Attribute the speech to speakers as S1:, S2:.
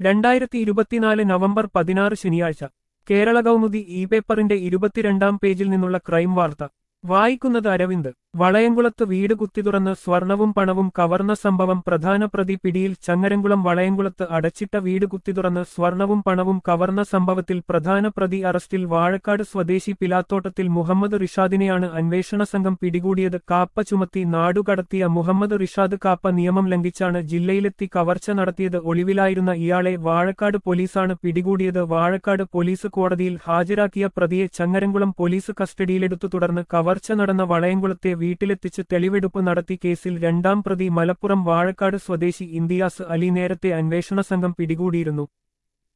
S1: 2024 November 16 ശനിയാഴ്ച Kerala Kaumudi E പേപ്പറിന്റെ 22-ാം പേജിൽ നിന്നുള്ള ക്രൈം വാർത്ത വായിക്കുന്നത് അരവിന്ദ്. വളയംകുളത്ത് വീട് കുത്തിത്തുറന്ന് സ്വർണവും പണവും കവർന്ന സംഭവം പ്രധാന പ്രതി പിടിയിൽ. ചങ്ങരംകുളം വളയംകുളത്ത് അടച്ചിട്ട വീട് കുത്തിത്തുറന്ന് സ്വർണവും പണവും കവർന്ന സംഭവത്തിൽ പ്രധാന പ്രതി അറസ്റ്റിൽ. വാഴക്കാട് സ്വദേശി പിലാത്തോട്ടത്തിൽ മുഹമ്മദ് റിഷാദിനെയാണ് അന്വേഷണ സംഘം പിടികൂടിയത്. കാപ്പ ചുമത്തി നാടുകടത്തിയ മുഹമ്മദ് റിഷാദ് കാപ്പ നിയമം ലംഘിച്ചാണ് ജില്ലയിലെത്തി കവർച്ച നടത്തിയത്. ഒളിവിലായിരുന്ന ഇയാളെ വാഴക്കാട് പോലീസാണ് പിടികൂടിയത്. വാഴക്കാട് പോലീസ് കോടതിയിൽ ഹാജരാക്കിയ പ്രതിയെ ചങ്ങരംകുളം പോലീസ് കസ്റ്റഡിയിലെടുത്തു. തുടർന്ന് കവർച്ച നടന്ന വളയംകുളത്തെ വീട്ടിലെത്തിച്ച് തെളിവെടുപ്പ് നടത്തി. കേസിൽ രണ്ടാം പ്രതി മലപ്പുറം വാഴക്കാട് സ്വദേശി ഇന്തിയാസ് അലി നേരത്തെ അന്വേഷണ സംഘം പിടികൂടിയിരുന്നു.